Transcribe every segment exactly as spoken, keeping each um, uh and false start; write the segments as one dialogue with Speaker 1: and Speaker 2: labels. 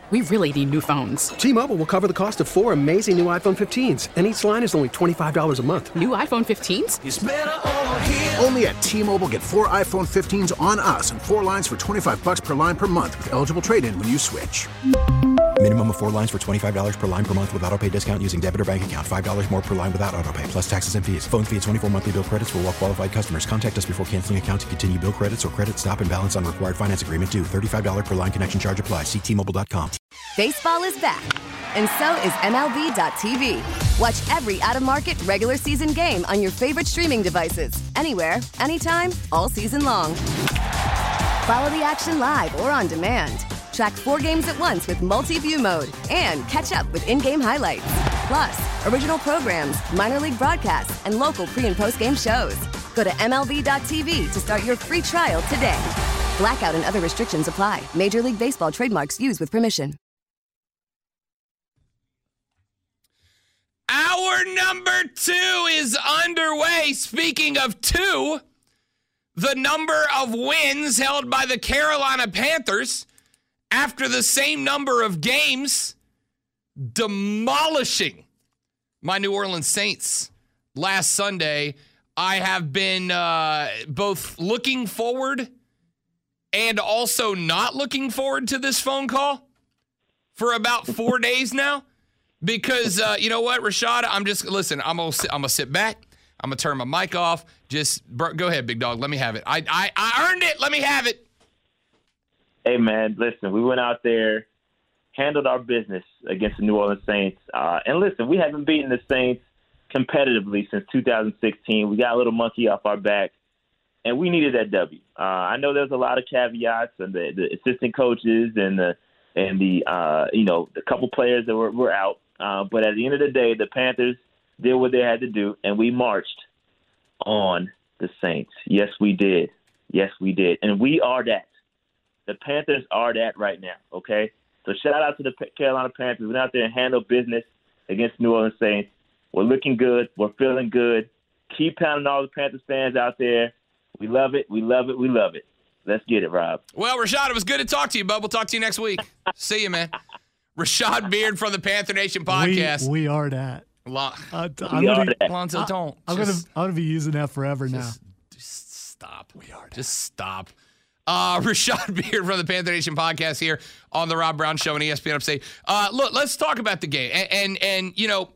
Speaker 1: We really need new phones.
Speaker 2: T-Mobile will cover the cost of four amazing new iPhone fifteens, and each line is only twenty-five dollars a month.
Speaker 1: New iPhone fifteens?
Speaker 3: It's better over here.
Speaker 4: Only at T-Mobile, get four iPhone fifteens on us and four lines for twenty-five dollars per line per month with eligible trade-in when you switch.
Speaker 5: Minimum of four lines for twenty-five dollars per line per month with autopay discount using debit or bank account. five dollars more per line without autopay, plus taxes and fees. Phone fee at twenty-four monthly bill credits for well qualified customers. Contact us before canceling account to continue bill credits or credit stop and balance on required finance agreement due. thirty-five dollars per line connection charge applies. See T Mobile dot com.
Speaker 6: Baseball is back, and so is M L B dot T V. Watch every out-of-market regular season game on your favorite streaming devices. Anywhere, anytime, all season long. Follow the action live or on demand. Track four games at once with multi-view mode and catch up with in-game highlights. Plus, original programs, minor league broadcasts, and local pre- and post-game shows. Go to M L B dot T V to start your free trial today. Blackout and other restrictions apply. Major League Baseball trademarks used with permission.
Speaker 7: Hour number two is underway. Speaking of two, the number of wins held by the Carolina Panthers after the same number of games, demolishing my New Orleans Saints last Sunday. I have been uh, both looking forward and also not looking forward to this phone call for about four days now. Because, uh, you know what, Rashad, I'm just, listen, I'm going to I'm gonna sit back. I'm going to turn my mic off. Just, bro, go ahead, big dog. Let me have it. I, I I earned it. Let me have it.
Speaker 8: Hey, man, listen, we went out there, handled our business against the New Orleans Saints. Uh, and listen, we haven't beaten the Saints competitively since two thousand sixteen. We got a little monkey off our back, and we needed that W. Uh, I know there's a lot of caveats, and the, the assistant coaches and the, and the uh, you know, the couple players that were, were out. Uh, but at the end of the day, the Panthers did what they had to do, and we marched on the Saints. Yes, we did. Yes, we did. And we are that. The Panthers are that right now, okay? So shout out to the Carolina Panthers. We went out there and handled business against New Orleans Saints. We're looking good. We're feeling good. Keep pounding all the Panthers fans out there. We love it. We love it. We love it. Let's get it, Rob.
Speaker 7: Well, Rashad, it was good to talk to you, bud. We'll talk to you next week. See you, man. Rashad Beard from the Panther Nation podcast.
Speaker 9: We, we are that.
Speaker 7: Lo-
Speaker 9: uh,
Speaker 7: I'm
Speaker 9: going to
Speaker 7: Lonzo, don't.
Speaker 9: I'm going to I'm gonna be using that forever
Speaker 7: just,
Speaker 9: now.
Speaker 7: Just stop.
Speaker 9: We are that.
Speaker 7: Just stop. Uh, Rashad Beard from the Panther Nation podcast here on the Rob Brown Show and E S P N Upstate. Uh, look, let's talk about the game. And, and, and you know,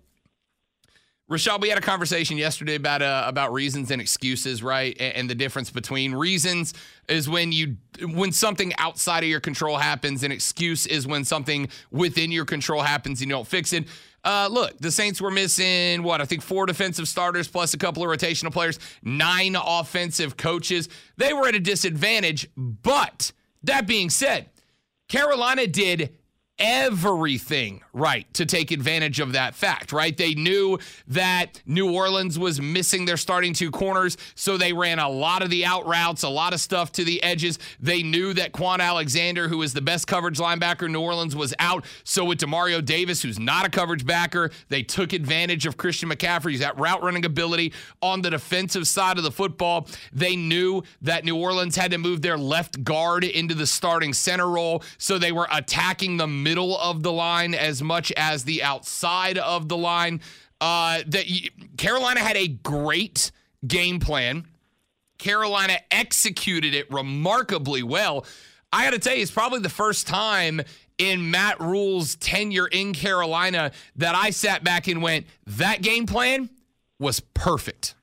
Speaker 7: Rashad, we had a conversation yesterday about uh, about reasons and excuses, right? And, and the difference between reasons is when you when something outside of your control happens, and excuse is when something within your control happens and you don't fix it. Uh, look, the Saints were missing, what, I think four defensive starters plus a couple of rotational players, nine offensive coaches. They were at a disadvantage, but that being said, Carolina did everything right to take advantage of that fact, right? They knew that New Orleans was missing their starting two corners, so they ran a lot of the out routes, a lot of stuff to the edges. They knew that Quan Alexander, who is the best coverage linebacker in New Orleans, was out. So with Demario Davis, who's not a coverage backer, they took advantage of Christian McCaffrey's that route running ability on the defensive side of the football. They knew that New Orleans had to move their left guard into the starting center role, so they were attacking the middle of the line as much as the outside of the line. Uh, that Carolina had a great game plan. Carolina executed it remarkably well. I got to tell you, it's probably the first time in Matt Rule's tenure in Carolina that I sat back and went, that game plan was perfect.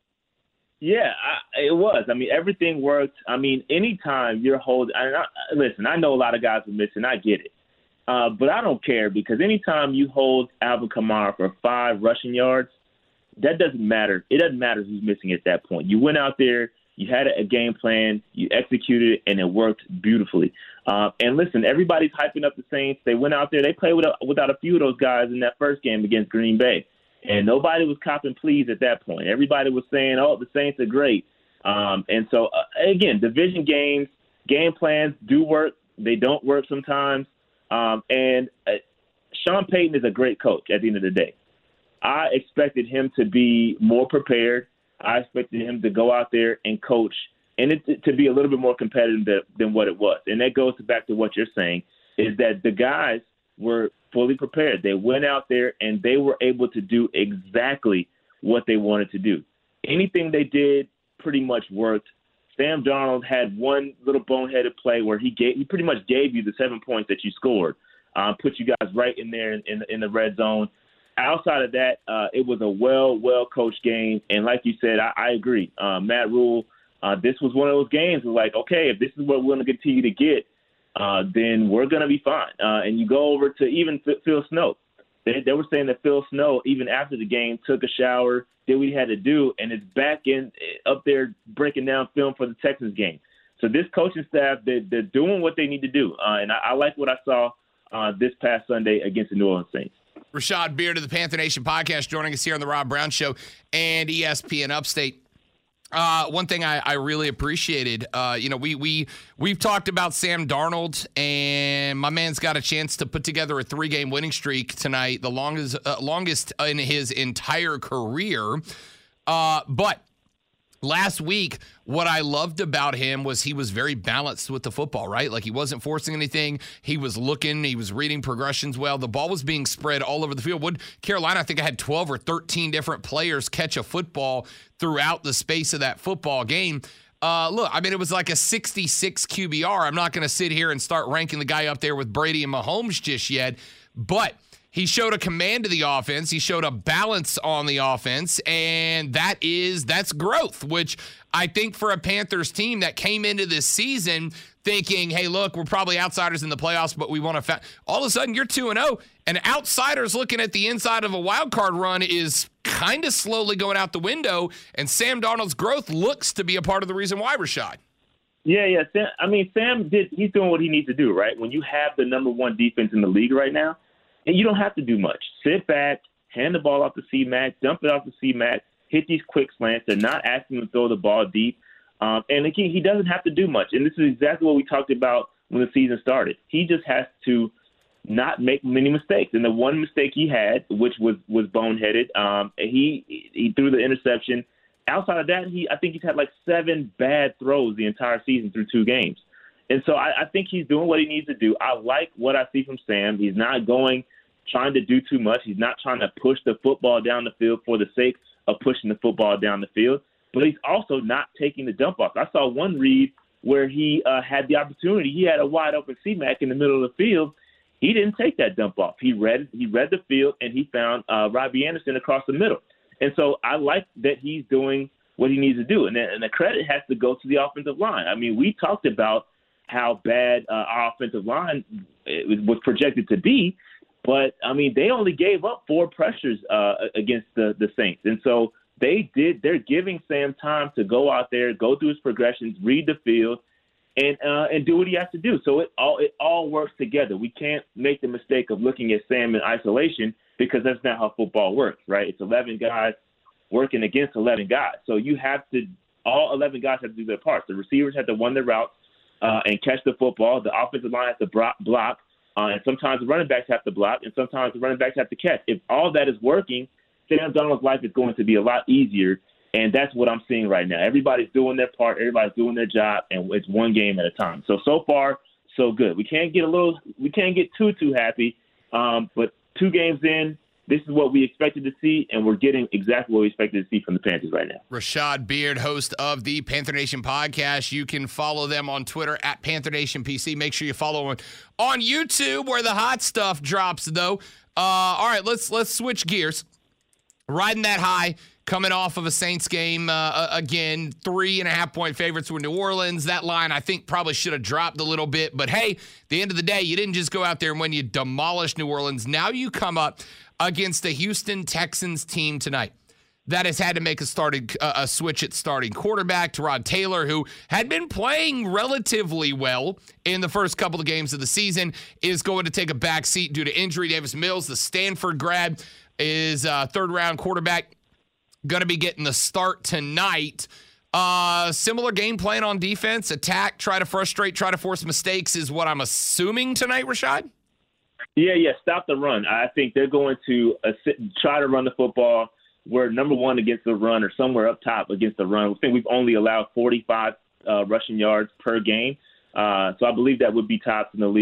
Speaker 8: Yeah, I, it was. I mean, everything worked. I mean, anytime you're holding I, I, – listen, I know a lot of guys are missing. I get it. Uh, but I don't care, because anytime you hold Alvin Kamara for five rushing yards, that doesn't matter. It doesn't matter who's missing at that point. You went out there, you had a game plan, you executed it, and it worked beautifully. Uh, and listen, everybody's hyping up the Saints. They went out there, they played without, without a few of those guys in that first game against Green Bay. And nobody was copping pleas at that point. Everybody was saying, oh, the Saints are great. Um, and so, uh, again, division games, game plans do work. They don't work sometimes. Um, and uh, Sean Payton is a great coach at the end of the day. I expected him to be more prepared. I expected him to go out there and coach and it to be a little bit more competitive than, than what it was. And that goes back to what you're saying. is that the guys were fully prepared. They went out there and they were able to do exactly what they wanted to do. Anything they did pretty much worked. Sam Darnold had one little boneheaded play where he gave, he pretty much gave you the seven points that you scored, uh, put you guys right in there in, in, in the red zone. Outside of that, uh, it was a well, well-coached game. And like you said, I, I agree. Uh, Matt Rule, uh, this was one of those games where, like, okay, if this is what we're going to continue to get, uh, then we're going to be fine. Uh, and you go over to even Phil Snow. They, they were saying that Phil Snow, even after the game, took a shower, did what he had to do, and is back in up there breaking down film for the Texans game. So this coaching staff, they're, they're doing what they need to do. Uh, and I, I like what I saw uh, this past Sunday against the New Orleans Saints.
Speaker 7: Rashad Beard of the Panther Nation podcast joining us here on the Rob Brown Show and E S P N Upstate. Uh, one thing I, I really appreciated, uh, you know, we we we've talked about Sam Darnold, and my man's got a chance to put together a three-game winning streak tonight, the longest uh, longest in his entire career. Uh, but last week, what I loved about him was he was very balanced with the football, right? Like, he wasn't forcing anything. He was looking. He was reading progressions well. The ball was being spread all over the field. Would Carolina, I think I had twelve or thirteen different players catch a football throughout the space of that football game. Uh, look, I mean, it was like a sixty-six Q B R. I'm not going to sit here and start ranking the guy up there with Brady and Mahomes just yet, but he showed a command of the offense. He showed a balance on the offense, and that is that's growth, which I think for a Panthers team that came into this season thinking, hey, look, we're probably outsiders in the playoffs, but we want to fa-. all of a sudden you're two and oh, and outsiders looking at the inside of a wild card run is kind of slowly going out the window, and Sam Darnold's growth looks to be a part of the reason why, Rashad.
Speaker 8: Yeah, yeah. Sam, I mean, Sam did. He's doing what he needs to do, right? When you have the number one defense in the league right now, and you don't have to do much. Sit back, hand the ball off to C-Mac, dump it off to C-Mac, hit these quick slants. They're not asking him to throw the ball deep. Um, and, again, he doesn't have to do much. And this is exactly what we talked about when the season started. He just has to not make many mistakes. And the one mistake he had, which was, was boneheaded, um, he he threw the interception. Outside of that, he I think he's had like seven bad throws the entire season through two games. And so I, I think he's doing what he needs to do. I like what I see from Sam. He's not going, trying to do too much. He's not trying to push the football down the field for the sake of pushing the football down the field. But he's also not taking the dump off. I saw one read where he uh, had the opportunity. He had a wide open C-Mac in the middle of the field. He didn't take that dump off. He read he read the field, and he found uh, Robbie Anderson across the middle. And so I like that he's doing what he needs to do. And, and the credit has to go to the offensive line. I mean, we talked about how bad uh, our offensive line was projected to be. But, I mean, they only gave up four pressures uh, against the, the Saints. And so they did – they're giving Sam time to go out there, go through his progressions, read the field, and uh, and do what he has to do. So it all it all works together. We can't make the mistake of looking at Sam in isolation because that's not how football works, right? It's eleven guys working against eleven guys. So you have to – all eleven guys have to do their parts. The receivers have to run their routes uh, and catch the football. The offensive line has to block. Uh, and sometimes the running backs have to block, and sometimes the running backs have to catch. If all that is working, Sam Darnold's life is going to be a lot easier, and that's what I'm seeing right now. Everybody's doing their part, everybody's doing their job, and it's one game at a time. So so far, so good. We can't get a little, we can't get too too happy, um, but two games in, this is what we expected to see, and we're getting exactly what we expected to see from the Panthers right now.
Speaker 7: Rashad Beard, host of the Panther Nation podcast. You can follow them on Twitter at Panther Nation P C. Make sure you follow them on YouTube where the hot stuff drops, though. Uh, all right, let's let's switch gears. Riding that high, coming off of a Saints game, uh, again, three and a half point favorites with New Orleans. That line, I think, probably should have dropped a little bit. But, hey, at the end of the day, you didn't just go out there and win. You demolished New Orleans. Now you come up against the Houston Texans team tonight that has had to make a starting uh, a switch at starting quarterback. Tyrod Taylor, who had been playing relatively well in the first couple of games of the season, is going to take a back seat due to injury. Davis Mills, the Stanford grad, is a third-round quarterback, going to be getting the start tonight. Uh, similar game plan on defense, attack, try to frustrate, try to force mistakes is what I'm assuming tonight, Rashad?
Speaker 8: Yeah, yeah, stop the run. I think they're going to uh, sit, try to run the football. We're number one against the run or somewhere up top against the run. I think we've only allowed forty-five uh, rushing yards per game. Uh, so I believe that would be tops in the league.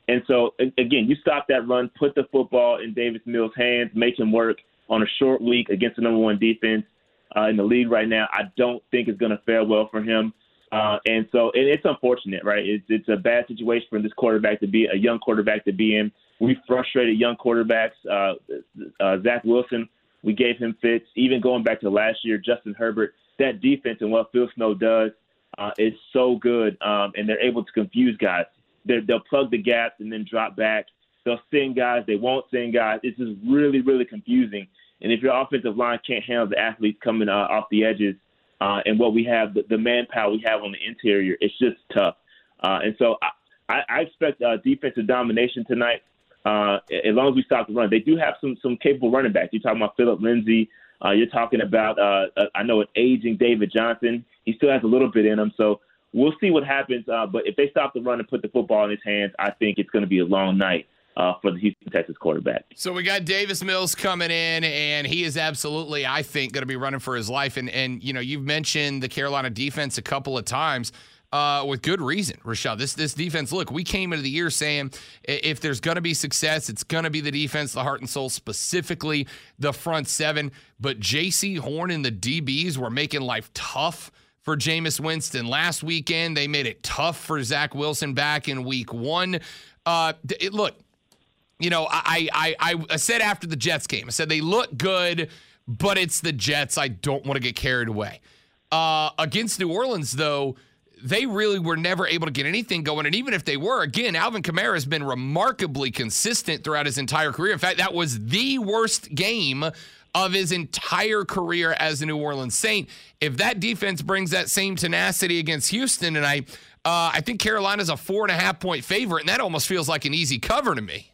Speaker 8: And so, again, you stop that run, put the football in Davis Mills' hands, make him work on a short week against the number one defense uh, in the league right now. I don't think it's going to fare well for him. Uh, and so and it's unfortunate, right? It's, it's a bad situation for this quarterback to be, a young quarterback to be in. We frustrated young quarterbacks. Uh, uh, Zach Wilson, we gave him fits. Even going back to last year, Justin Herbert, that defense and what Phil Snow does uh, is so good, um, and they're able to confuse guys. They're, they'll plug the gaps and then drop back. They'll send guys. They won't send guys. It's just really, really confusing. And if your offensive line can't handle the athletes coming uh, off the edges uh, and what we have, the, the manpower we have on the interior, it's just tough. Uh, and so I, I expect uh, defensive domination tonight uh, as long as we stop the run. They do have some some capable running backs. You're talking about Phillip Lindsay. Uh, you're talking about, uh, uh, I know, an aging David Johnson. He still has a little bit in him. So we'll see what happens. Uh, but if they stop the run and put the football in his hands, I think it's going to be a long night uh, for the Houston Texans quarterback.
Speaker 7: So we got Davis Mills coming in, and he is absolutely, I think, going to be running for his life. And, and you know, you've mentioned the Carolina defense a couple of times. Uh, with good reason, Rashad. This this defense, look, we came into the year saying if there's going to be success, it's going to be the defense, the heart and soul, specifically the front seven. But J C Horn and the D Bs were making life tough for Jameis Winston. Last weekend, they made it tough for Zach Wilson back in week one. Uh, it, look, you know, I, I, I said after the Jets game, I said they look good, but it's the Jets. I don't want to get carried away. Uh, against New Orleans, though, they really were never able to get anything going. And even if they were, again, Alvin Kamara has been remarkably consistent throughout his entire career. In fact, that was the worst game of his entire career as a New Orleans Saint. If that defense brings that same tenacity against Houston, and I uh, I think Carolina's a four and a half point favorite, and that almost feels like an easy cover to me.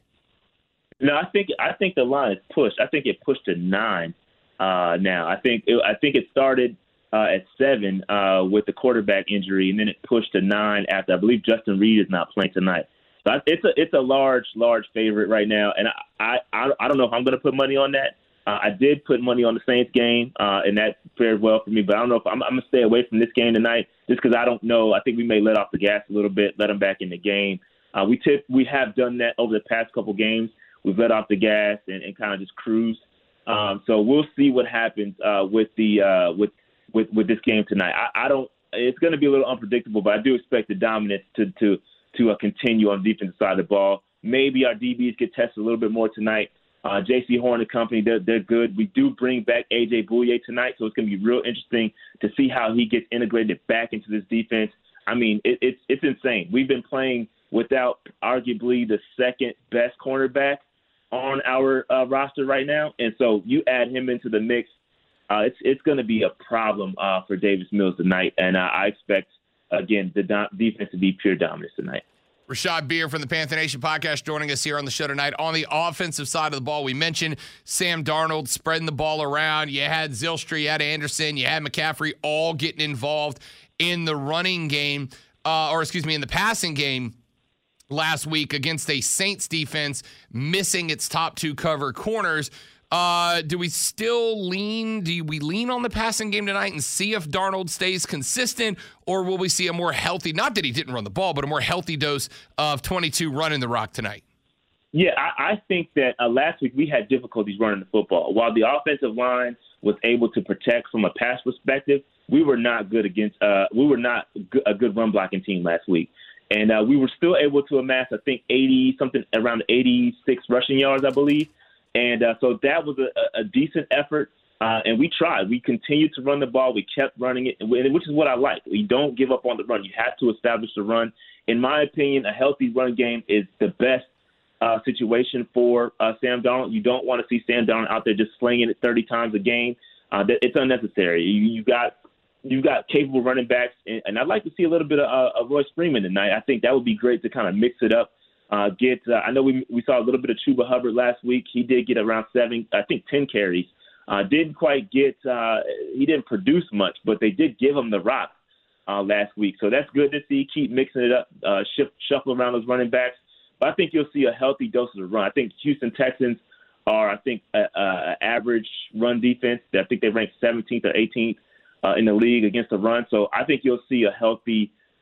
Speaker 8: No, I think I think the line is pushed. I think it pushed to nine uh, now. I think it, I think it started Uh, at seven uh, with the quarterback injury, and then it pushed to nine after I believe Justin Reed is not playing tonight. So I, it's a it's a large large favorite right now, and I I, I don't know if I'm going to put money on that. Uh, I did put money on the Saints game, uh, and that fared well for me. But I don't know if I'm, I'm going to stay away from this game tonight just because I don't know. I think we may let off the gas a little bit, let them back in the game. Uh, we tip, we have done that over the past couple games. We've let off the gas and, and kind of just cruised. Um, so we'll see what happens uh, with the uh, with. With, with this game tonight. I, I don't. It's going to be a little unpredictable, but I do expect the dominance to to to uh, continue on the defensive side of the ball. Maybe our D Bs get tested a little bit more tonight. Uh, J C Horn and company, they're, they're good. We do bring back A J Bouye tonight, so it's going to be real interesting to see how he gets integrated back into this defense. I mean, it, it's it's insane. We've been playing without arguably the second best cornerback on our uh, roster right now, and so you add him into the mix. Uh, it's it's going to be a problem uh, for Davis Mills tonight, and uh, I expect, again, the do- defense to be pure dominance tonight.
Speaker 7: Rashad Beer from the Panther Nation podcast joining us here on the show tonight. On the offensive side of the ball, we mentioned Sam Darnold spreading the ball around. You had Zylstra, you had Anderson, you had McCaffrey all getting involved in the running game, uh, or excuse me, in the passing game last week against a Saints defense missing its top two cover corners. Uh, do we still lean, do we lean on the passing game tonight and see if Darnold stays consistent, or will we see a more healthy, not that he didn't run the ball, but a more healthy dose of twenty-two running the rock tonight?
Speaker 8: Yeah, I, I think that uh, last week we had difficulties running the football. While the offensive line was able to protect from a pass perspective, we were not good against, uh, we were not a good run blocking team last week. And uh, we were still able to amass, I think, eighty, something around eighty-six rushing yards, I believe. And uh, so that was a, a decent effort, uh, and we tried. We continued to run the ball. We kept running it, which is what I like. We don't give up on the run. You have to establish the run. In my opinion, a healthy run game is the best uh, situation for uh, Sam Darnold. You don't want to see Sam Darnold out there just slinging it thirty times a game. Uh, it's unnecessary. You, you got you got capable running backs, and, and I'd like to see a little bit of, uh, of Royce Freeman tonight. I think that would be great to kind of mix it up. Uh, get. Uh, I know we we saw a little bit of Chuba Hubbard last week. He did get around seven, I think ten carries. Uh, didn't quite get. Uh, he didn't produce much, but they did give him the rock uh, last week. So that's good to see. Keep mixing it up, uh, shift, shuffle around those running backs. But I think you'll see a healthy dose of the run. I think Houston Texans are, I think, a, a average run defense. I think they rank seventeenth or eighteenth uh, in the league against the run. So I think you'll see a healthy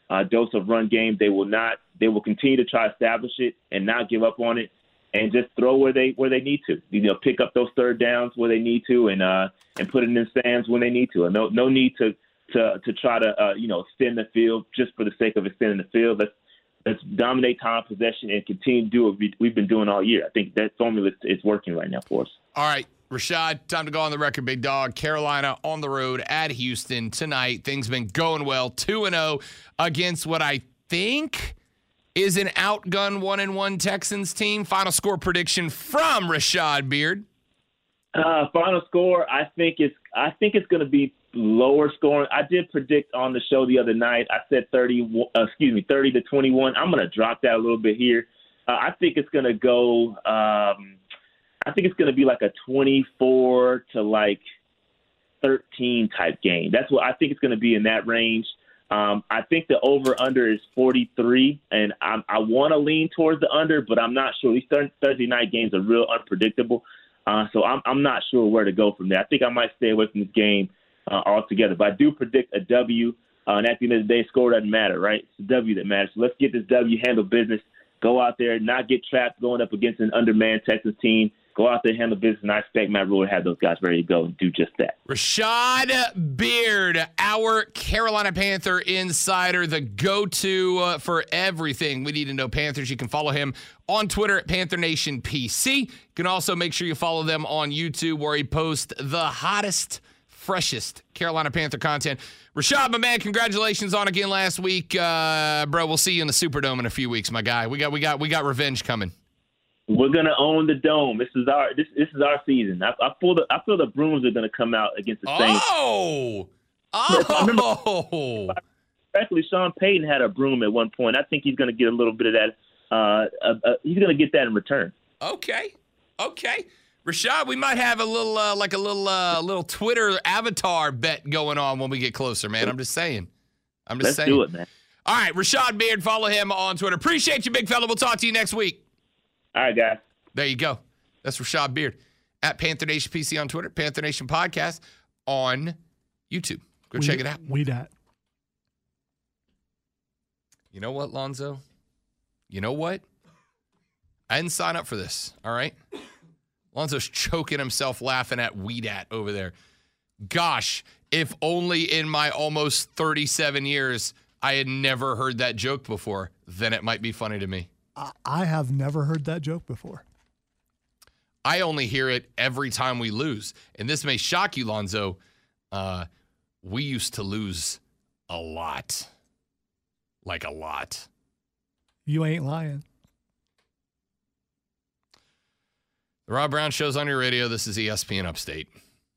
Speaker 8: uh, dose of run game. They will not. They will continue to try to establish it and not give up on it, and just throw where they where they need to. You know, pick up those third downs where they need to, and uh, and put it in stands when they need to. And no no need to to to try to uh, you know extend the field just for the sake of extending the field. Let's let's dominate time possession and continue to do what we, we've been doing all year. I think that formula is, is working right now for us.
Speaker 7: All right, Rashad, time to go on the record, big dog. Carolina on the road at Houston tonight. Things been going well, two and oh against what I think is an outgun one and one Texans team. Final score prediction from Rashad Beard.
Speaker 8: Uh, final score, I think it's I think it's going to be lower scoring. I did predict on the show the other night. I said thirty. Uh, excuse me, thirty to twenty-one. I'm going to drop that a little bit here. Uh, I think it's going to go. Um, I think it's going to be like a twenty-four to like thirteen type game. That's what I think it's going to be in that range. Um, I think the over-under is forty-three, and I'm, I want to lean towards the under, but I'm not sure. These Thursday night games are real unpredictable, uh, so I'm, I'm not sure where to go from there. I think I might stay away from this game uh, altogether, but I do predict a W, uh, and at the end of the day, score doesn't matter, right? It's the W that matters. So let's get this W, handle business, go out there, not get trapped going up against an undermanned Texas team. Go out there, handle business, and I expect Matt Rhule to have those guys ready to go and do just that.
Speaker 7: Rashad Beard, our Carolina Panther insider, the go-to uh, for everything we need to know Panthers. You can follow him on Twitter at Panther Nation P C. You can also make sure you follow them on YouTube where he posts the hottest, freshest Carolina Panther content. Rashad, my man, congratulations on again last week. Uh, bro, we'll see you in the Superdome in a few weeks, my guy. We got we got we got revenge coming.
Speaker 8: We're gonna own the dome. This is our this this is our season. I, I feel the I feel the Bruins are gonna come out against the Saints.
Speaker 7: Oh, oh!
Speaker 8: Actually, Sean Payton had a broom at one point. I think he's gonna get a little bit of that. Uh, uh, uh, he's gonna get that in return.
Speaker 7: Okay, okay, Rashad, we might have a little uh, like a little uh, little Twitter avatar bet going on when we get closer, man. I'm just saying. I'm just
Speaker 8: Let's
Speaker 7: saying.
Speaker 8: do it, man.
Speaker 7: All right, Rashad Beard, follow him on Twitter. Appreciate you, big fella. We'll talk to you next week.
Speaker 8: All right, guys.
Speaker 7: There you go. That's Rashad Beard at Panther Nation P C on Twitter, Panther Nation Podcast on YouTube. Go
Speaker 9: we,
Speaker 7: check it out.
Speaker 9: We dat.
Speaker 7: You know what, Lonzo? You know what? I didn't sign up for this, all right? Lonzo's choking himself laughing at Weedat over there. Gosh, if only in my almost thirty-seven years I had never heard that joke before, then it might be funny to me.
Speaker 9: I have never heard that joke before.
Speaker 7: I only hear it every time we lose. And this may shock you, Lonzo. Uh, we used to lose a lot. Like a lot.
Speaker 9: You ain't lying.
Speaker 7: The Rob Brown Show's on your radio. This is E S P N Upstate.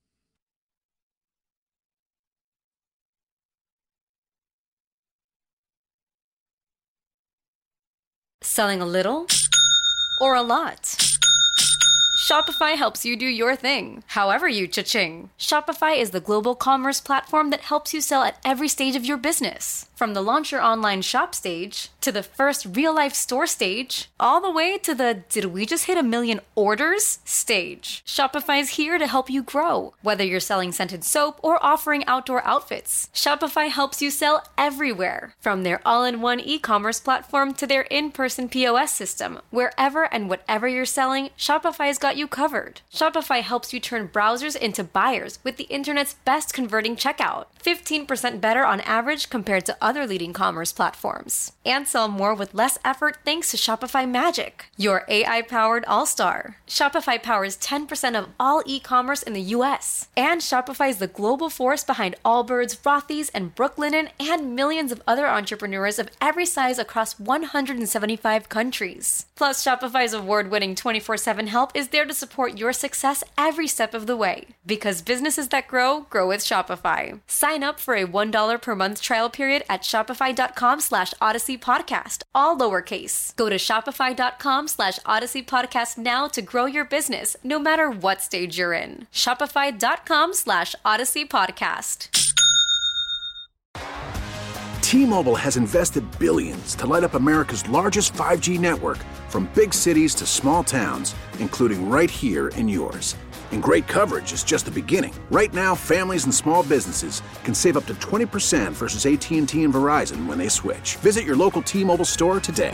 Speaker 3: Selling a little or a lot? Shopify helps you do your thing, however you cha-ching. Shopify is the global commerce platform that helps you sell at every stage of your business. From the launch your online shop stage, to the first real-life store stage, all the way to the did we just hit a million orders stage. Shopify's here to help you grow. Whether you're selling scented soap or offering outdoor outfits, Shopify helps you sell everywhere. From their all-in-one e-commerce platform to their in-person P O S system, wherever and whatever you're selling, Shopify's got you covered. Shopify helps you turn browsers into buyers with the internet's best converting checkout. fifteen percent better on average compared to other leading commerce platforms. And sell more with less effort thanks to Shopify Magic, your A I-powered all-star. Shopify powers ten percent of all e-commerce in the U S. And Shopify is the global force behind Allbirds, Rothy's, and Brooklinen, and millions of other entrepreneurs of every size across one hundred seventy-five countries. Plus, Shopify's award-winning twenty-four seven help is there to support your success every step of the way. Because businesses that grow, grow with Shopify. Sign up for a one dollar per month trial period at shopify.com slash Odyssey Podcast, all lowercase. Go to shopify.com slash Odyssey Podcast now to grow your business, no matter what stage you're in. Shopify.com slash Odyssey Podcast.
Speaker 4: T-Mobile has invested billions to light up America's largest five G network, from big cities to small towns, including right here in yours. And great coverage is just the beginning. Right now, families and small businesses can save up to twenty percent versus A T and T and Verizon when they switch. Visit your local T-Mobile store today.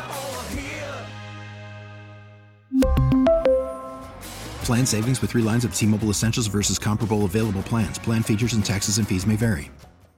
Speaker 5: Plan savings with three lines of T-Mobile Essentials versus comparable available plans. Plan features and taxes and fees may vary.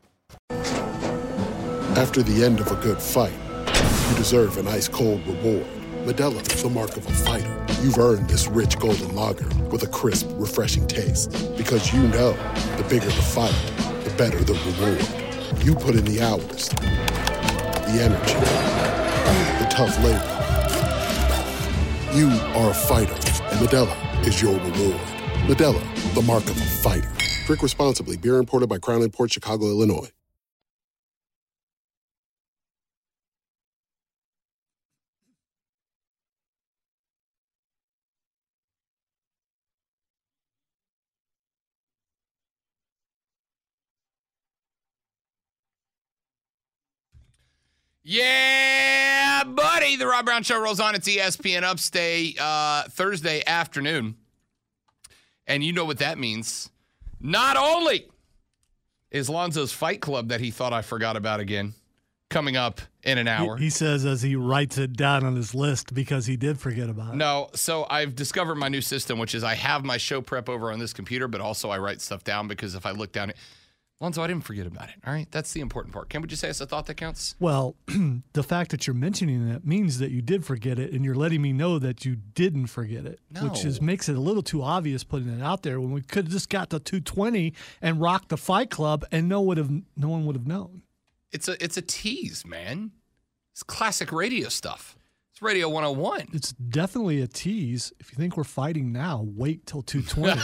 Speaker 10: After the end of a good fight, you deserve an ice-cold reward. Modelo is the mark of a fighter. You've earned this rich golden lager with a crisp, refreshing taste. Because you know, the bigger the fight, the better the reward. You put in the hours, the energy, the tough labor. You are a fighter, and Modelo is your reward. Modelo, the mark of a fighter. Drink responsibly. Beer imported by Crown Imports, Chicago, Illinois.
Speaker 7: Yeah, buddy. The Rob Brown Show rolls on. It's E S P N Upstate uh, Thursday afternoon. And you know what that means. Not only is Lonzo's Fight Club that he thought I forgot about again coming up in an hour.
Speaker 9: He, he says as he writes it down on his list because he did forget about it.
Speaker 7: No, so I've discovered my new system, which is I have my show prep over on this computer, but also I write stuff down because if I look down it, Lonzo, I didn't forget about it. All right, that's the important part. Can't we just say it's a thought that counts?
Speaker 9: Well, the fact that you're mentioning it means that you did forget it, and you're letting me know that you didn't forget it,
Speaker 7: no.
Speaker 9: which is makes it a little too obvious putting it out there when we could have just got to two twenty and rocked the Fight Club, and no would have no one would have known.
Speaker 7: It's a it's a tease, man. It's classic radio stuff. It's Radio one oh one.
Speaker 9: It's definitely a tease. If you think we're fighting now, wait till two twenty.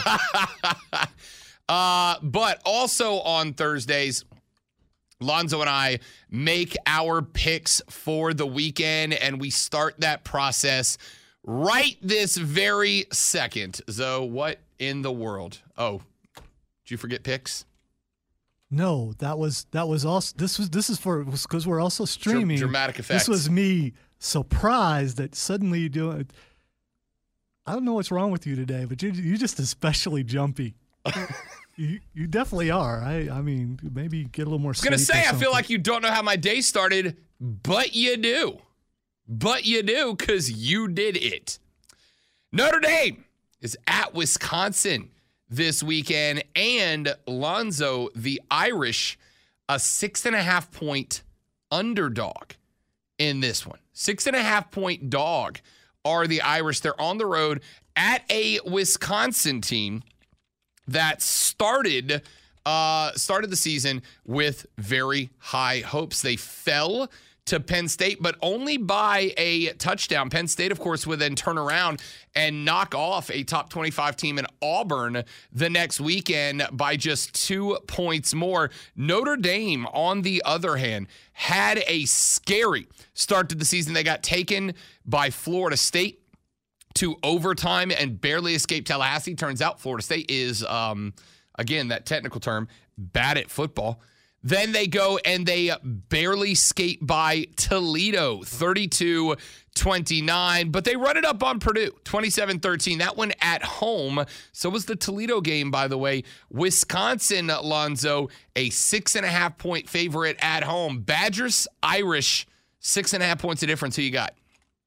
Speaker 7: Uh, but also on Thursdays, Lonzo and I make our picks for the weekend, and we start that process right this very second. So what in the world? Oh, did you forget picks?
Speaker 9: No, that was that was also this was this is for because we're also streaming.
Speaker 7: Dr- dramatic effects.
Speaker 9: This was me surprised that suddenly you do it. I don't know what's wrong with you today, but you you're just especially jumpy. You you definitely are. I I mean, maybe get a little more sleep.
Speaker 7: I was going to say,
Speaker 9: or
Speaker 7: I feel like you don't know how my day started, but you do. But you do because you did it. Notre Dame is at Wisconsin this weekend, and Lonzo, the Irish, a six and a half point underdog in this one. Six and a half point dog are the Irish. They're on the road at a Wisconsin team that started uh, started the season with very high hopes. They fell to Penn State, but only by a touchdown. Penn State, of course, would then turn around and knock off a top twenty-five team in Auburn the next weekend by just two points more. Notre Dame, on the other hand, had a scary start to the season. They got taken by Florida State to overtime and barely escaped Tallahassee. Turns out Florida State is, um, again, that technical term, bad at football. Then they go and they barely skate by Toledo, thirty-two twenty-nine. But they run it up on Purdue, twenty-seven thirteen. That one at home. So was the Toledo game, by the way. Wisconsin, Lonzo, a six and a half point favorite at home. Badgers, Irish, six and a half points of difference. Who you got?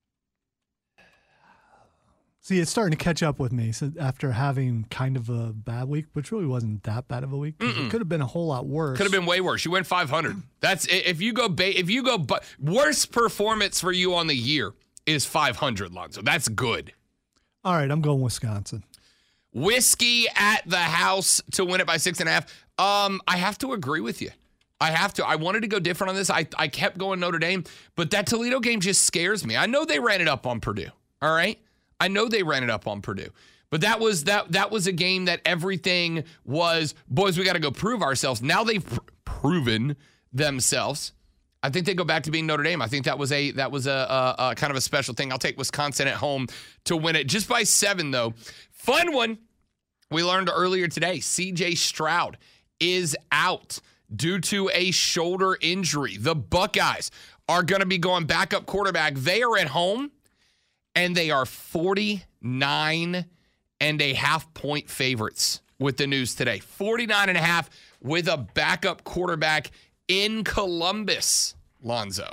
Speaker 9: See, it's starting to catch up with me so after having kind of a bad week, which really wasn't that bad of a week. It could have been a whole lot worse.
Speaker 7: Could have been way worse. You went five hundred. That's if you go. Ba- if you go, but worst performance for you on the year is five hundred, Lonzo. That's good.
Speaker 9: All right, I'm going Wisconsin.
Speaker 7: Whiskey at the house to win it by six and a half. Um, I have to agree with you. I have to. I wanted to go different on this. I I kept going Notre Dame, but that Toledo game just scares me. I know they ran it up on Purdue. All right. I know they ran it up on Purdue, but that was that that was a game that everything was, boys, we got to go prove ourselves. Now they've pr- proven themselves. I think they go back to being Notre Dame. I think that was a that was a, a, a kind of a special thing. I'll take Wisconsin at home to win it just by seven, though. Fun one. We learned earlier today, C J Stroud is out. due to a shoulder injury. The Buckeyes are going to be going backup quarterback. They are at home, and they are forty-nine and a half point favorites with the news today. forty-nine and a half with a backup quarterback in Columbus, Lonzo.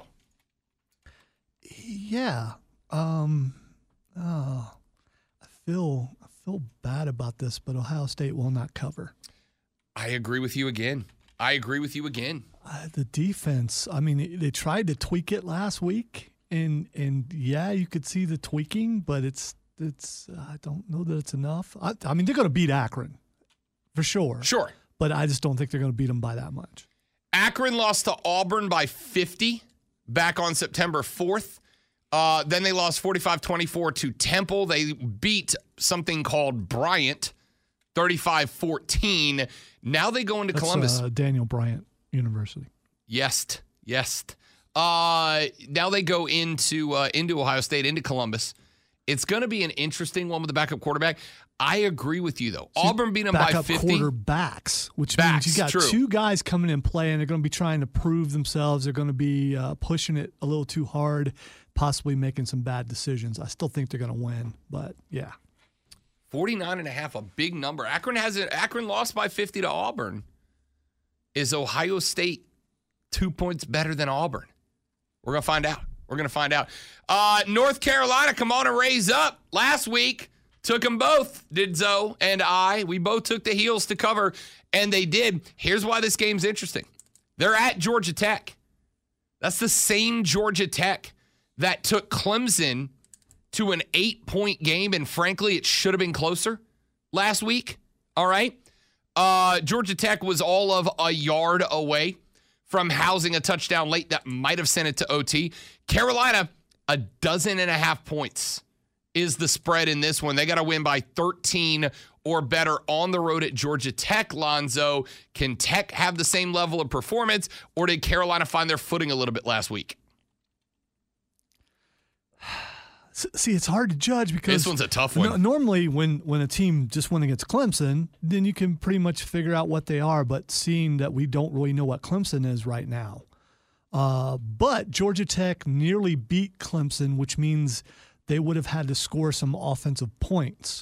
Speaker 9: Yeah. Um, oh, I feel I feel bad about this, but Ohio State will not cover.
Speaker 7: I agree with you again. I agree with you again.
Speaker 9: Uh, the defense, I mean, they tried to tweak it last week, and and yeah, you could see the tweaking, but it's it's I don't know that it's enough. I, I mean, they're going to beat Akron for sure.
Speaker 7: Sure.
Speaker 9: But I just don't think they're going to beat them by that much.
Speaker 7: Akron lost to Auburn by fifty back on September fourth. Uh, then they lost forty-five twenty-four to Temple. They beat something called Bryant thirty-five fourteen. Now they go into
Speaker 9: That's,
Speaker 7: Columbus.
Speaker 9: Uh, Daniel Bryant University.
Speaker 7: Yes, yes. Uh, now they go into uh, into Ohio State, into Columbus. It's going to be an interesting one with the backup quarterback. I agree with you, though.
Speaker 9: See,
Speaker 7: Auburn beat them by fifty.
Speaker 9: Backup quarterbacks, which
Speaker 7: Backs,
Speaker 9: means you got
Speaker 7: true.
Speaker 9: two guys coming in play, and they're going to be trying to prove themselves. They're going to be uh, pushing it a little too hard, possibly making some bad decisions. I still think they're going to win, but yeah.
Speaker 7: forty-nine and a half, a big number. Akron has it. Akron lost by fifty to Auburn. Is Ohio State two points better than Auburn? We're going to find out. We're going to find out. Uh, North Carolina, come on and raise up. Last week, took them both, did Zoe and I. We both took the heels to cover, and they did. Here's why this game's interesting. They're at Georgia Tech. That's the same Georgia Tech that took Clemson to an eight-point game, and frankly, it should have been closer last week. All right? Uh, Georgia Tech was all of a yard away from housing a touchdown late that might have sent it to O T. Carolina, a dozen and a half points is the spread in this one. They got to win by thirteen or better on the road at Georgia Tech, Lonzo. Can Tech have the same level of performance, or did Carolina find their footing a little bit last week?
Speaker 9: See, it's hard to judge because
Speaker 7: this one's a tough one.
Speaker 9: No, normally, when, when a team just went against Clemson, then you can pretty much figure out what they are. But seeing that we don't really know what Clemson is right now, uh, but Georgia Tech nearly beat Clemson, which means they would have had to score some offensive points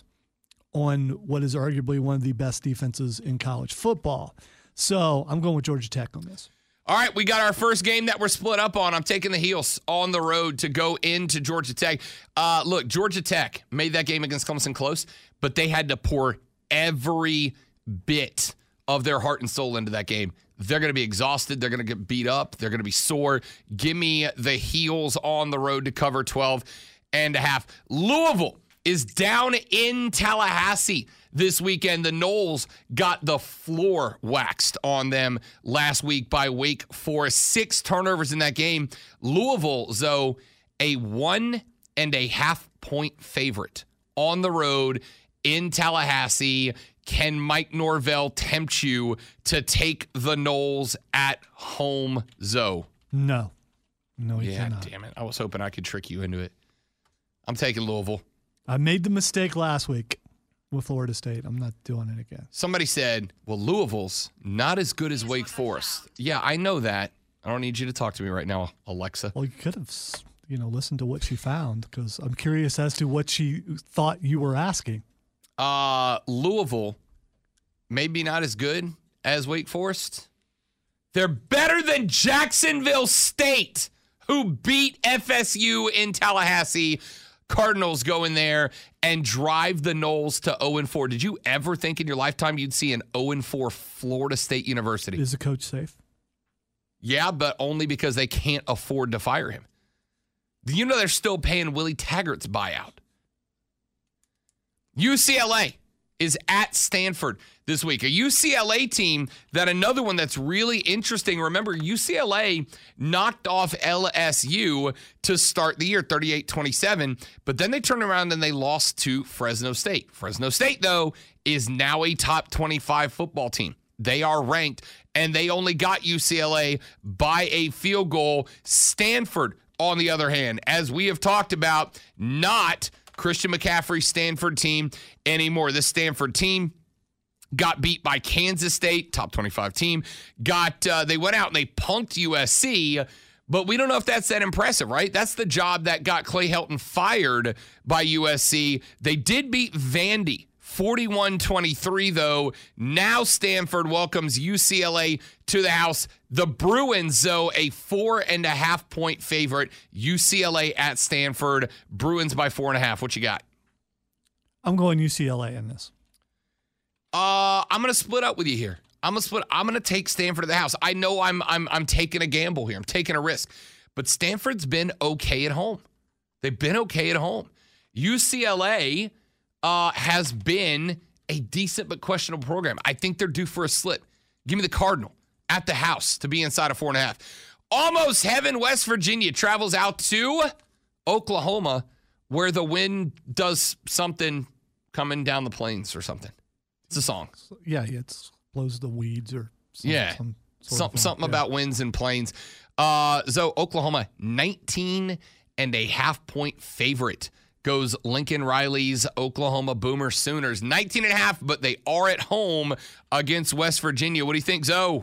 Speaker 9: on what is arguably one of the best defenses in college football. So I'm going with Georgia Tech on this.
Speaker 7: All right, we got our first game that we're split up on. I'm taking the Heels on the road to go into Georgia Tech. Uh, look, Georgia Tech made that game against Clemson close, but they had to pour every bit of their heart and soul into that game. They're going to be exhausted. They're going to get beat up. They're going to be sore. Give me the Heels on the road to cover twelve and a half. Louisville is down in Tallahassee this weekend. The Noles got the floor waxed on them last week by Wake Forest. Six turnovers in that game. Louisville, though, a one and a half point favorite on the road in Tallahassee. Can Mike Norvell tempt you to take the Noles at home, Zoe?
Speaker 9: No. No, he
Speaker 7: yeah,
Speaker 9: cannot.
Speaker 7: damn it. I was hoping I could trick you into it. I'm taking Louisville.
Speaker 9: I made the mistake last week with Florida State. I'm not doing it again.
Speaker 7: Somebody said, well, Louisville's not as good as Wake Forest. Yeah, I know that. I don't need you to talk to me right now, Alexa.
Speaker 9: Well, you could have, you know, listened to what she found, because I'm curious as to what she thought you were asking.
Speaker 7: Uh, Louisville, maybe not as good as Wake Forest. They're better than Jacksonville State, who beat F S U in Tallahassee. Cardinals go in there and drive the Noles to oh and four. Did you ever think in your lifetime you'd see an oh and four Florida State University?
Speaker 9: Is the coach safe?
Speaker 7: Yeah, but only because they can't afford to fire him. Do you know they're still paying Willie Taggart's buyout? U C L A is at Stanford this week. A U C L A team that another one that's really interesting. Remember, U C L A knocked off L S U to start the year, thirty-eight twenty-seven, but then they turned around and they lost to Fresno State. Fresno State, though, is now a top twenty-five football team. They are ranked, and they only got U C L A by a field goal. Stanford, on the other hand, as we have talked about, not Christian McCaffrey's Stanford team anymore. This Stanford team got beat by Kansas State, top twenty-five team. Got uh, they went out and they punked U S C, but we don't know if that's that impressive, right? That's the job that got Clay Helton fired by U S C. They did beat Vandy, forty-one twenty-three, though. Now Stanford welcomes U C L A to the house. The Bruins, though, a four and a half point favorite. U C L A at Stanford. Bruins by four and a half. What you got?
Speaker 9: I'm going U C L A in this.
Speaker 7: Uh, I'm gonna split up with you here. I'm gonna split. I'm gonna take Stanford to the house. I know I'm I'm I'm taking a gamble here. I'm taking a risk, but Stanford's been okay at home. They've been okay at home. U C L A uh, has been a decent but questionable program. I think they're due for a slip. Give me the Cardinal at the house to be inside of four and a half. Almost Heaven, West Virginia travels out to Oklahoma, where the wind does something coming down the plains or something. It's a song.
Speaker 9: Yeah, it blows the weeds or some,
Speaker 7: yeah,
Speaker 9: some
Speaker 7: Some, something yeah. about winds and plains. Uh, so Oklahoma, nineteen and a half point favorite goes Lincoln Riley's Oklahoma Boomer Sooners. nineteen and a half, but they are at home against West Virginia. What do you think, Zoe?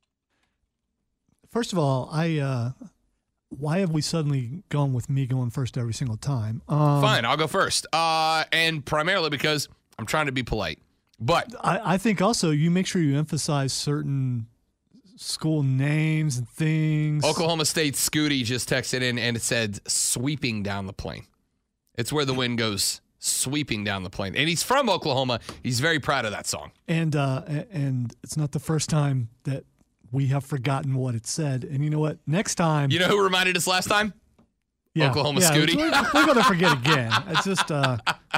Speaker 9: First of all, I uh, why have we suddenly gone with me going first every single time? Um,
Speaker 7: Fine, I'll go first. Uh, and primarily because I'm trying to be polite. But
Speaker 9: I, I think also you make sure you emphasize certain school names and things.
Speaker 7: Oklahoma State Scooty just texted in and it said sweeping down the plain. It's where the wind goes sweeping down the plain. And he's from Oklahoma. He's very proud of that song.
Speaker 9: And uh, and it's not the first time that we have forgotten what it said. And you know what? Next time.
Speaker 7: You know who reminded us last time?
Speaker 9: Yeah,
Speaker 7: Oklahoma
Speaker 9: yeah,
Speaker 7: Scooty.
Speaker 9: We're, we're going to forget again. It's just, uh,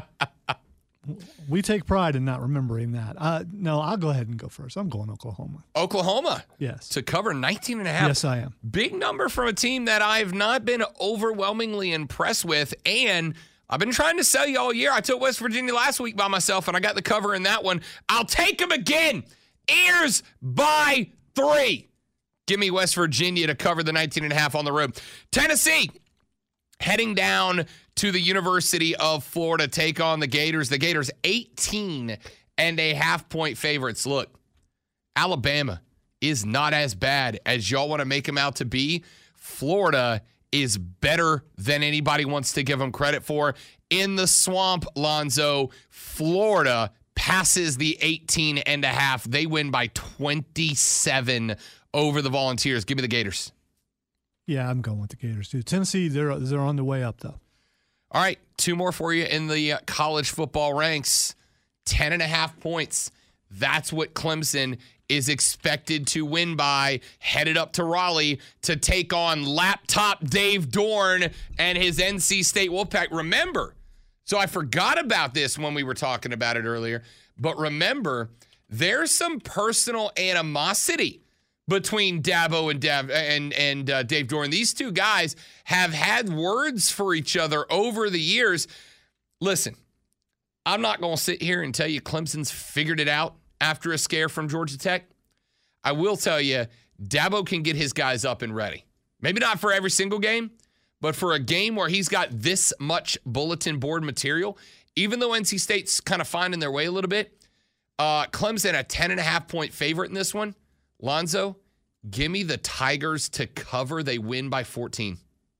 Speaker 9: we take pride in not remembering that. Uh, no, I'll go ahead and go first. I'm going Oklahoma.
Speaker 7: Oklahoma.
Speaker 9: Yes.
Speaker 7: To cover nineteen and a half.
Speaker 9: Yes, I am.
Speaker 7: Big number from a team that I've not been overwhelmingly impressed with. And I've been trying to sell you all year. I took West Virginia last week by myself, and I got the cover in that one. I'll take them again. Ears by three. Give me West Virginia to cover the nineteen and a half on the road. Tennessee heading down to the University of Florida, take on the Gators. The Gators eighteen and a half point favorites. Look, Alabama is not as bad as y'all want to make them out to be. Florida is better than anybody wants to give them credit for. In the swamp, Lonzo, Florida passes the eighteen and a half. They win by twenty-seven over the Volunteers. Give me the Gators.
Speaker 9: Yeah, I'm going with the Gators, too. Tennessee, they're they're on their way up, though.
Speaker 7: All right, two more for you in the uh, college football ranks. Ten and a half points. That's what Clemson is expected to win by, headed up to Raleigh to take on laptop Dave Dorn and his N C State Wolfpack. Remember, so I forgot about this when we were talking about it earlier, but remember, there's some personal animosity between Dabo and Dav and and uh, Dave Dorn. These two guys have had words for each other over the years. Listen, I'm not going to sit here and tell you Clemson's figured it out after a scare from Georgia Tech. I will tell you, Dabo can get his guys up and ready. Maybe not for every single game, but for a game where he's got this much bulletin board material, even though N C State's kind of finding their way a little bit, uh, Clemson a ten and a half point favorite in this one. Lonzo, give me the Tigers to cover. They win by fourteen.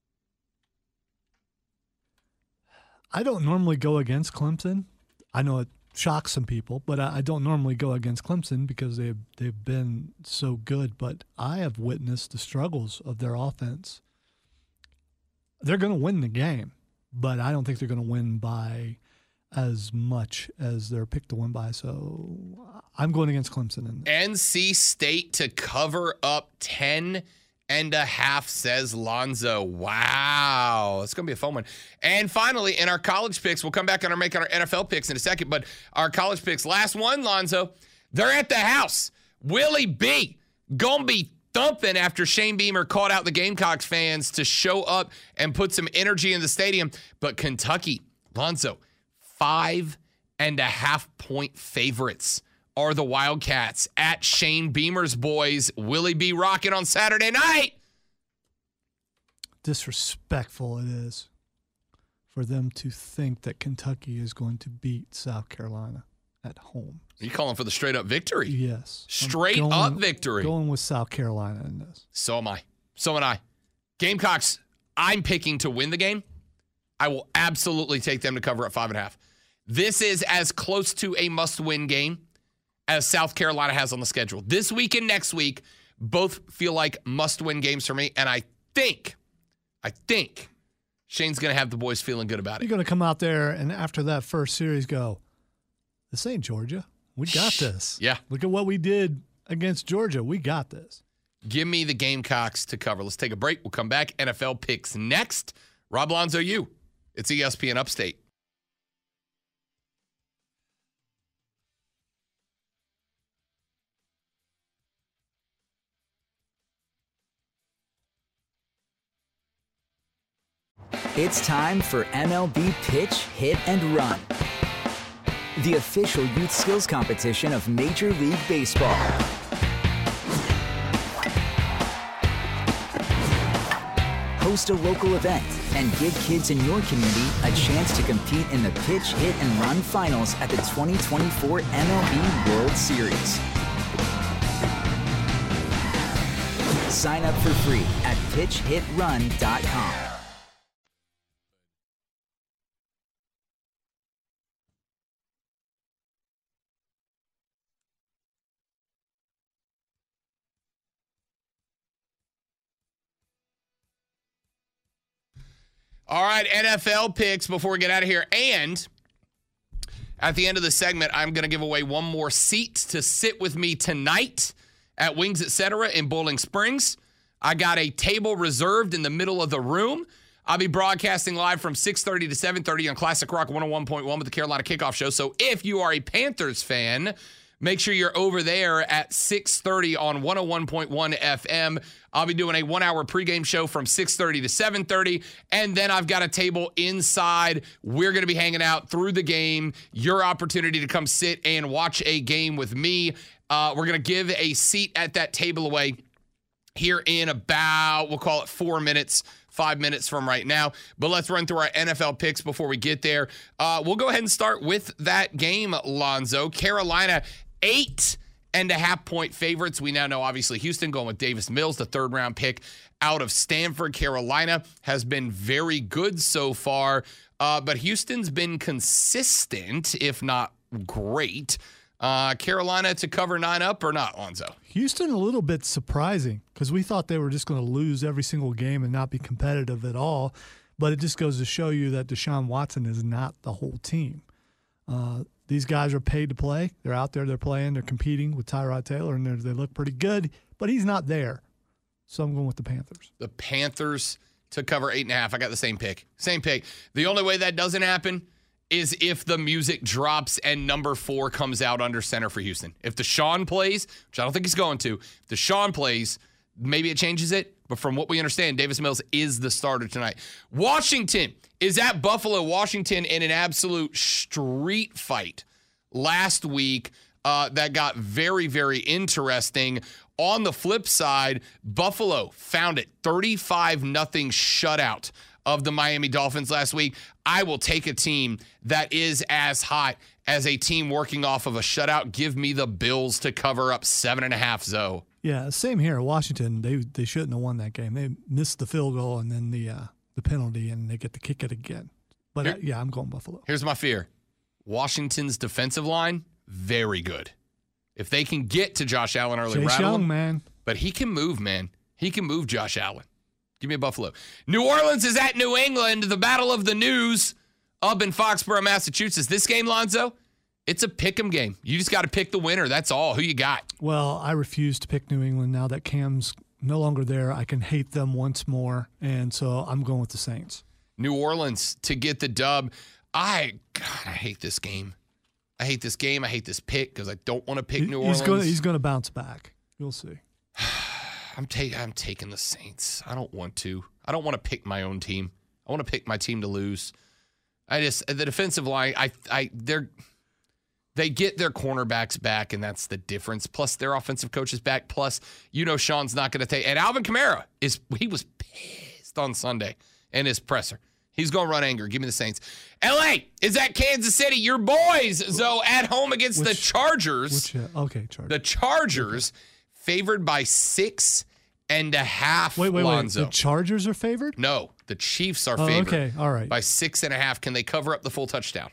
Speaker 9: I don't normally go against Clemson. I know it shocks some people, but I don't normally go against Clemson because they've, they've been so good. But I have witnessed the struggles of their offense. They're going to win the game, but I don't think they're going to win by as much as they're picked to win by. So I'm going against Clemson. In
Speaker 7: N C State to cover up ten and a half, says Lonzo. Wow. It's going to be a fun one. And finally, in our college picks, we'll come back and make our N F L picks in a second, but our college picks, last one, Lonzo, they're at the house. Willie B going to be thumping after Shane Beamer called out the Gamecocks fans to show up and put some energy in the stadium. But Kentucky, Lonzo, five and a half point favorites are the Wildcats at Shane Beamer's boys. Willie B rocking on Saturday night.
Speaker 9: Disrespectful it is for them to think that Kentucky is going to beat South Carolina. at home.
Speaker 7: Are you calling for the straight-up victory?
Speaker 9: Yes.
Speaker 7: Straight-up victory.
Speaker 9: Going with South Carolina in this.
Speaker 7: So am I. So am I. Gamecocks, I'm picking to win the game. I will absolutely take them to cover at five and a half. This is as close to a must-win game as South Carolina has on the schedule. This week and next week both feel like must-win games for me, and I think, I think Shane's going to have the boys feeling good about it.
Speaker 9: You're going to come out there and after that first series go, this ain't Georgia. We got this.
Speaker 7: Yeah.
Speaker 9: Look at what we did against Georgia. We got this.
Speaker 7: Give me the Gamecocks to cover. Let's take a break. We'll come back. N F L picks next. Rob Lonzo, you. It's E S P N Upstate.
Speaker 11: It's time for M L B Pitch, Hit, and Run, the official youth skills competition of Major League Baseball. Host a local event and give kids in your community a chance to compete in the Pitch, Hit, and Run finals at the twenty twenty-four M L B World Series. Sign up for free at pitch hit run dot com.
Speaker 7: All right, N F L picks before we get out of here. And at the end of the segment, I'm going to give away one more seat to sit with me tonight at Wings Et Cetera in Bowling Springs. I got a table reserved in the middle of the room. I'll be broadcasting live from six thirty to seven thirty on Classic Rock one oh one point one with the Carolina Kickoff Show. So if you are a Panthers fan, make sure you're over there at six thirty on one oh one point one F M. I'll be doing a one-hour pregame show from six thirty to seven thirty, and then I've got a table inside. We're going to be hanging out through the game. Your opportunity to come sit and watch a game with me. Uh, we're going to give a seat at that table away here in about, we'll call it four minutes, five minutes from right now. But let's run through our N F L picks before we get there. Uh, we'll go ahead and start with that game, Lonzo. Carolina, eight and a half point favorites. We now know, obviously, Houston going with Davis Mills, the third round pick out of Stanford. Carolina has been very good so far, uh, but Houston's been consistent, if not great. Uh, Carolina to cover nine up or not, Lonzo?
Speaker 9: Houston a little bit surprising because we thought they were just going to lose every single game and not be competitive at all. But it just goes to show you that Deshaun Watson is not the whole team. Uh, these guys are paid to play. They're out there, they're playing, they're competing with Tyrod Taylor, and they look pretty good. But he's not there. So I'm going with the Panthers.
Speaker 7: The Panthers to cover eight and a half. I got the same pick. Same pick. The only way that doesn't happen is if the music drops and number four comes out under center for Houston. If Deshaun plays, which I don't think he's going to, if Deshaun plays, maybe it changes it. But from what we understand, Davis Mills is the starter tonight. Washington is at Buffalo. Washington in an absolute street fight last week uh, that got very, very interesting. On the flip side, Buffalo found it thirty-five nothing shutout of the Miami Dolphins last week. I will take a team that is as hot as a team working off of a shutout. Give me the Bills to cover up seven and a half, Zoe.
Speaker 9: Yeah, same here. Washington, they they shouldn't have won that game. They missed the field goal and then the uh, the penalty, and they get to kick it again. But
Speaker 7: Here,
Speaker 9: uh, yeah, I'm going Buffalo.
Speaker 7: Here's my fear. Washington's defensive line, very good. If they can get to Josh Allen early,
Speaker 9: Chase
Speaker 7: rattle
Speaker 9: Young,
Speaker 7: him,
Speaker 9: man.
Speaker 7: But he can move, man. He can move Josh Allen. Give me a Buffalo. New Orleans is at New England. The Battle of the News up in Foxborough, Massachusetts. This game, Lonzo, it's a pick'em game. You just got to pick the winner. That's all. Who you got?
Speaker 9: Well, I refuse to pick New England now that Cam's no longer there. I can hate them once more, and so I'm going with the Saints.
Speaker 7: New Orleans to get the dub. I, God, I hate this game. I hate this game. I hate this pick because I don't want to pick New Orleans.
Speaker 9: He's going he's going to bounce back. You'll see.
Speaker 7: I'm, ta- I'm taking the Saints. I don't want to. I don't want to pick my own team. I want to pick my team to lose. I just the defensive line. I I they're they get their cornerbacks back, and that's the difference. Plus their offensive coach is back. Plus you know Sean's not going to take. And Alvin Kamara is he was pissed on Sunday in his presser. He's going to run angry. Give me the Saints. L A is at Kansas City. Your boys, so at home against which, the Chargers.
Speaker 9: Which, uh, okay, Chargers.
Speaker 7: The Chargers okay. favored by six and a half.
Speaker 9: Wait, wait,
Speaker 7: Lonzo.
Speaker 9: wait. The Chargers are favored?
Speaker 7: No, the Chiefs are
Speaker 9: oh,
Speaker 7: favored.
Speaker 9: Okay, all right.
Speaker 7: By six and a half. Can they cover up the full touchdown?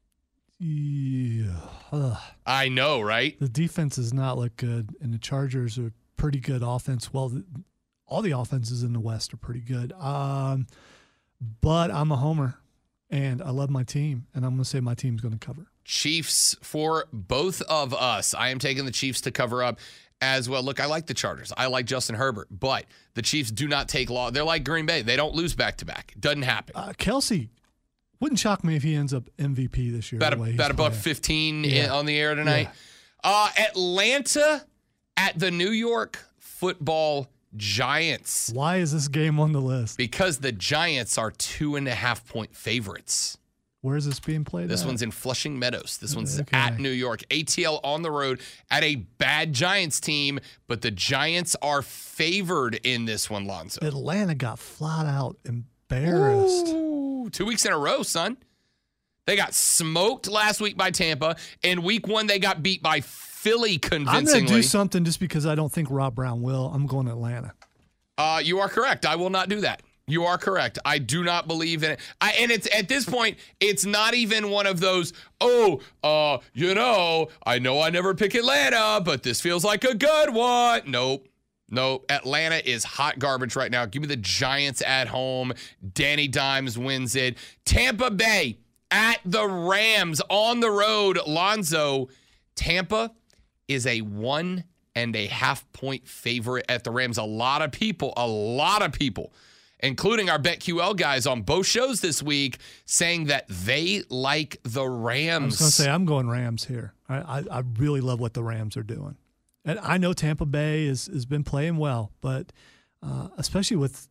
Speaker 9: Yeah. Ugh.
Speaker 7: I know, right?
Speaker 9: The defense does not look good, and the Chargers are pretty good offense. Well, the, all the offenses in the West are pretty good. Um, but I'm a homer, and I love my team, and I'm going to say my team's going to cover.
Speaker 7: Chiefs for both of us. I am taking the Chiefs to cover up as well. Look, I like the Chargers. I like Justin Herbert, but the Chiefs do not take long. They're like Green Bay. They don't lose back-to-back. It doesn't happen.
Speaker 9: Uh, Kelsey, wouldn't shock me if he ends up M V P this year.
Speaker 7: About, a, about a buck fifteen
Speaker 9: yeah.
Speaker 7: in, on the air tonight. Yeah. Uh, Atlanta at the New York Football Giants.
Speaker 9: Why is this game on the list?
Speaker 7: Because the Giants are two and a half point favorites.
Speaker 9: Where is this being played
Speaker 7: This
Speaker 9: at?
Speaker 7: one's in Flushing Meadows. This one's
Speaker 9: okay.
Speaker 7: at New York. A T L on the road at a bad Giants team, but the Giants are favored in this one, Lonzo.
Speaker 9: Atlanta got flat out embarrassed.
Speaker 7: Ooh, two weeks in a row, son. They got smoked last week by Tampa. In week one, they got beat by Philly convincingly.
Speaker 9: I'm going to do something just because I don't think Rob Brown will. I'm going to Atlanta.
Speaker 7: Uh, you are correct. I will not do that. You are correct. I do not believe in it. I, and it's at this point, it's not even one of those, oh, uh, you know, I know I never pick Atlanta, but this feels like a good one. Nope. Nope. Atlanta is hot garbage right now. Give me the Giants at home. Danny Dimes wins it. Tampa Bay at the Rams on the road. Lonzo, Tampa is a one and a half point favorite at the Rams. A lot of people, a lot of people, including our BetQL guys on both shows this week, saying that they like the Rams.
Speaker 9: I was going to say, I'm going Rams here. I, I, I really love what the Rams are doing. And I know Tampa Bay is, has been playing well, but uh, especially with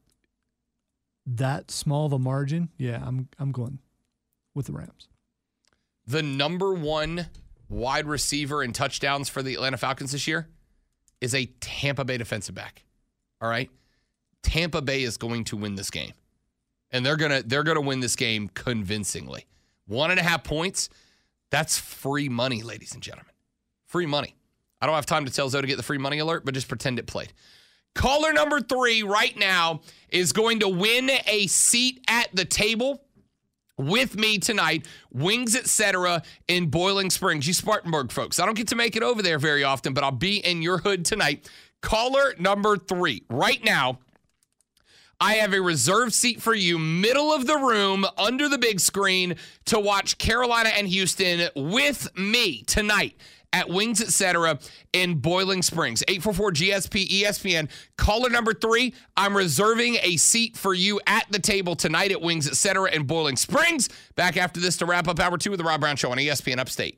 Speaker 9: that small of a margin, yeah, I'm I'm going with the Rams.
Speaker 7: The number one wide receiver in touchdowns for the Atlanta Falcons this year is a Tampa Bay defensive back. All right? Tampa Bay is going to win this game. And they're gonna they're gonna win this game convincingly. One and a half points, that's free money, ladies and gentlemen. Free money. I don't have time to tell Zoe to get the free money alert, but just pretend it played. Caller number three right now is going to win a seat at the table with me tonight, Wings Etc. in Boiling Springs. You Spartanburg folks, I don't get to make it over there very often, but I'll be in your hood tonight. Caller number three right now, I have a reserved seat for you, middle of the room, under the big screen, to watch Carolina and Houston with me tonight at Wings Etc. in Boiling Springs. eight four four G S P E S P N. Caller number three, I'm reserving a seat for you at the table tonight at Wings Etc. in Boiling Springs. Back after this to wrap up hour two of the Rob Brown Show on E S P N Upstate.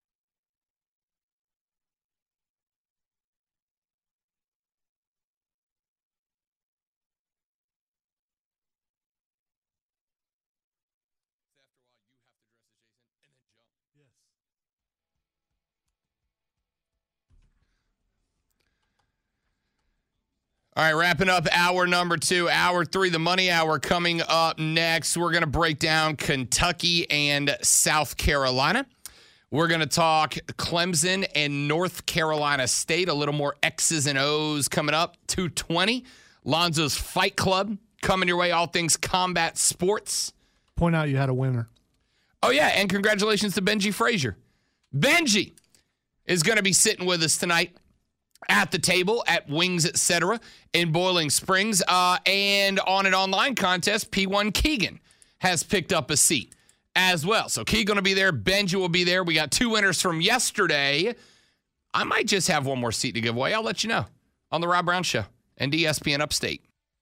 Speaker 7: All right, wrapping up hour number two. Hour three, the money hour coming up next. We're going to break down Kentucky and South Carolina. We're going to talk Clemson and North Carolina State. A little more X's and O's coming up. two twenty. Lonzo's Fight Club coming your way. All things combat sports.
Speaker 9: Point out you had a winner.
Speaker 7: Oh, yeah, and congratulations to Benji Frazier. Benji is going to be sitting with us tonight at the table at Wings Etc. in Boiling Springs. Uh, and on an online contest, P one Keegan has picked up a seat as well. So Keegan will be there. Benji will be there. We got two winners from yesterday. I might just have one more seat to give away. I'll let you know on the Rob Brown Show and E S P N Upstate.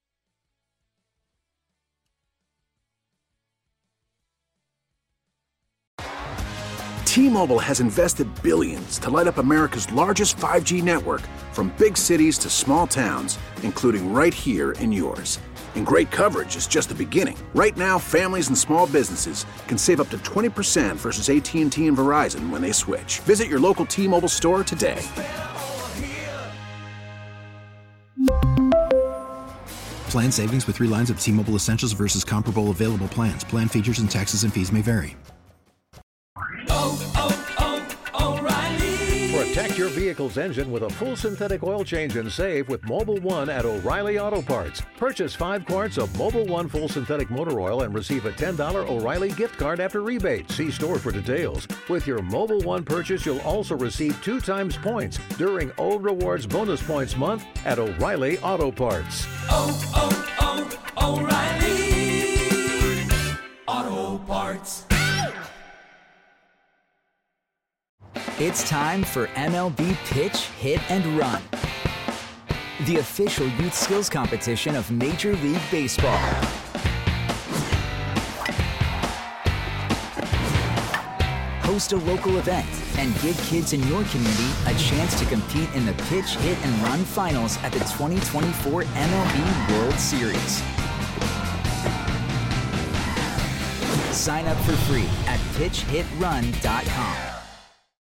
Speaker 4: T-Mobile has invested billions to light up America's largest five G network, from big cities to small towns, including right here in yours. And great coverage is just the beginning. Right now, families and small businesses can save up to twenty percent versus A T and T and Verizon when they switch. Visit your local T-Mobile store today.
Speaker 5: Plan savings with three lines of T-Mobile Essentials versus comparable available plans. Plan features and taxes and fees may vary.
Speaker 12: Oh, oh, oh, O'Reilly.
Speaker 13: Protect your vehicle's engine with a full synthetic oil change and save with Mobil one at O'Reilly Auto Parts. Purchase five quarts of Mobil one full synthetic motor oil and receive a ten dollars O'Reilly gift card after rebate. See store for details. With your Mobil one purchase, you'll also receive two times points during O Rewards Bonus Points Month at O'Reilly Auto Parts.
Speaker 12: Oh, oh, oh, O'Reilly Auto Parts.
Speaker 11: It's time for M L B Pitch, Hit, and Run, the official youth skills competition of Major League Baseball. Host a local event and give kids in your community a chance to compete in the Pitch, Hit, and Run finals at the twenty twenty-four M L B World Series. Sign up for free at pitch hit run dot com.